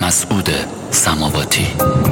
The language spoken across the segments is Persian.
مسعود سماواتی.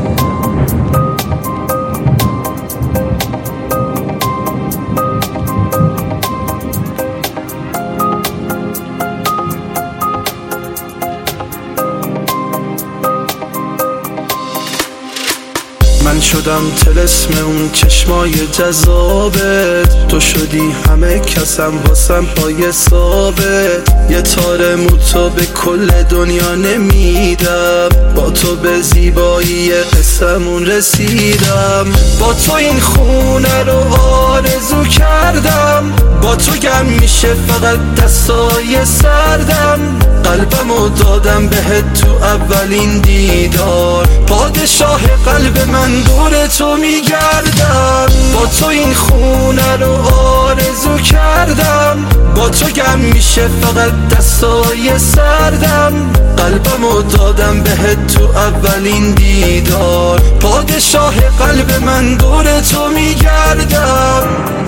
من شدم طلسم اون چشمای جذابت، تو شدی همه کسم واسم پای ثابت. یه تار موتو به کل دنیا نمیدم، با تو به زیبایی قسمون رسیدم. با تو این خونه رو آرزو کردم، با تو گم میشه فقط دستای سردم. قلبمو دادم بهت تو اولین دیدار، پادشاه قلب من دور تو میگردم. با تو این خونه رو آرزو کردم، با تو گم میشه فقط دستای سردم. قلبمو دادم بهت تو اولین دیدار، پادشاه قلب من دور تو میگردم.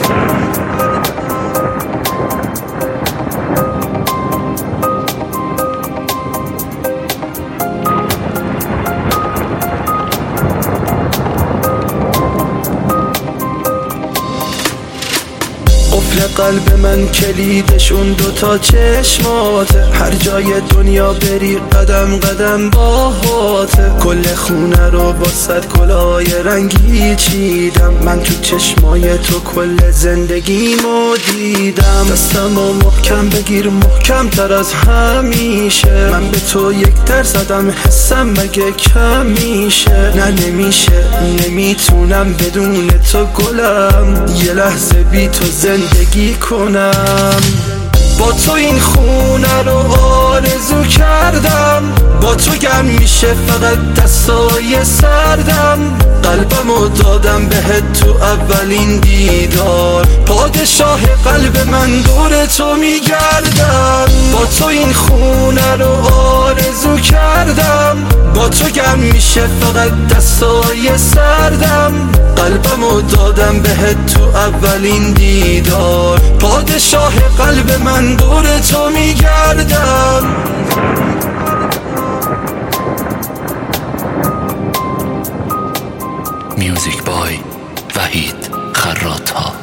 قلب من کلیدش اون دوتا چشماته، هر جای دنیا بری قدم قدم باهاته. کل خونه رو با صد کلاه رنگی چیدم، من تو چشمای تو کل زندگیمو دیدم. دستمو محکم بگیر، محکم تر از همیشه، من به تو یک در زدم، حسم مگه کم میشه؟ نه نمیشه، نمیتونم بدون تو گلم، یه لحظه بی تو زندگی کنم. با تو این خونه رو آرزو کردم، با تو گم میشه فقط دستای سردم. قلبمو دادم بهت تو اولین دیدار، پادشاه قلب من دور تو میگردم. با تو این خونه رو آرزو کردم، با تو گم میشه فقط دستای سردم. قلبمو دادم بهت تو اولین دیدار، پادشاه قلب من دور تو میگردم. میوزیک بای وحید خراط‌ها.